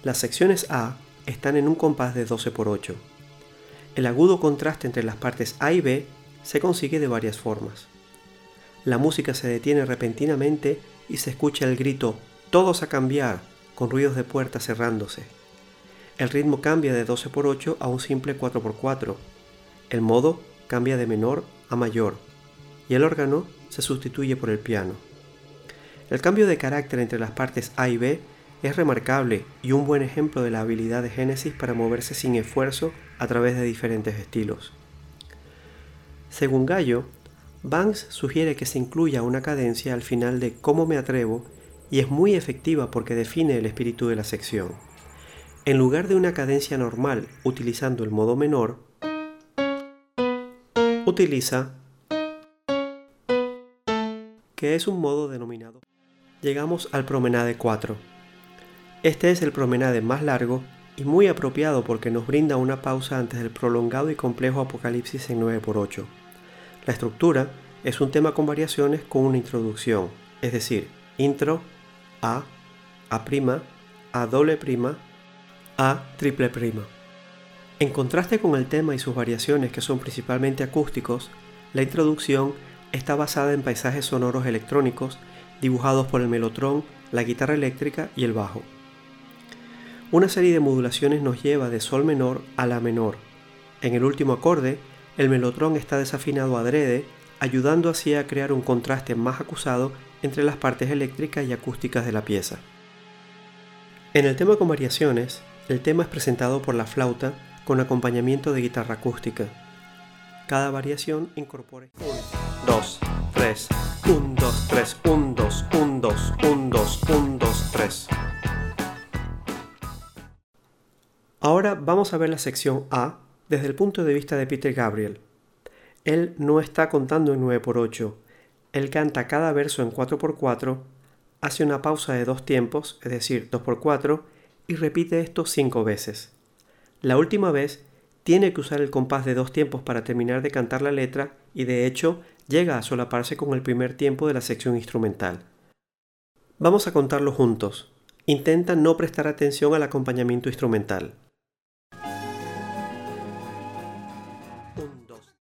Las secciones A están en un compás de 12/8. El agudo contraste entre las partes A y B se consigue de varias formas. La música se detiene repentinamente y se escucha el grito «Todos a cambiar», con ruidos de puertas cerrándose. El ritmo cambia de 12/8 a un simple 4/4. El modo cambia de menor a mayor y el órgano se sustituye por el piano. El cambio de carácter entre las partes A y B es remarcable y un buen ejemplo de la habilidad de Genesis para moverse sin esfuerzo a través de diferentes estilos. Según Gallo, Banks sugiere que se incluya una cadencia al final de «Cómo me atrevo» y es muy efectiva porque define el espíritu de la sección. En lugar de una cadencia normal utilizando el modo menor, utiliza que es un modo denominado. Llegamos al promenade 4. Este es el promenade más largo y muy apropiado porque nos brinda una pausa antes del prolongado y complejo apocalipsis en 9/8. La estructura es un tema con variaciones con una introducción, es decir, intro, A', A' doble prima, A triple prima. En contraste con el tema y sus variaciones que son principalmente acústicos, la introducción está basada en paisajes sonoros electrónicos dibujados por el mellotron, la guitarra eléctrica y el bajo. Una serie de modulaciones nos lleva de sol menor a la menor. En el último acorde, el mellotron está desafinado adrede, ayudando así a crear un contraste más acusado entre las partes eléctricas y acústicas de la pieza. En el tema con variaciones, el tema es presentado por la flauta con acompañamiento de guitarra acústica. Cada variación incorpora 1, 2, 3, 1, 2, 3, 1, 2, 1, 2, 1, 2, 1, 2, 3. Ahora vamos a ver la sección A desde el punto de vista de Peter Gabriel. Él no está contando en 9/8. Él canta cada verso en 4/4, hace una pausa de 2 tiempos, es decir, 2/4, y repite esto 5 veces. La última vez tiene que usar el compás de 2 tiempos para terminar de cantar la letra y de hecho llega a solaparse con el primer tiempo de la sección instrumental. Vamos a contarlo juntos. Intenta no prestar atención al acompañamiento instrumental.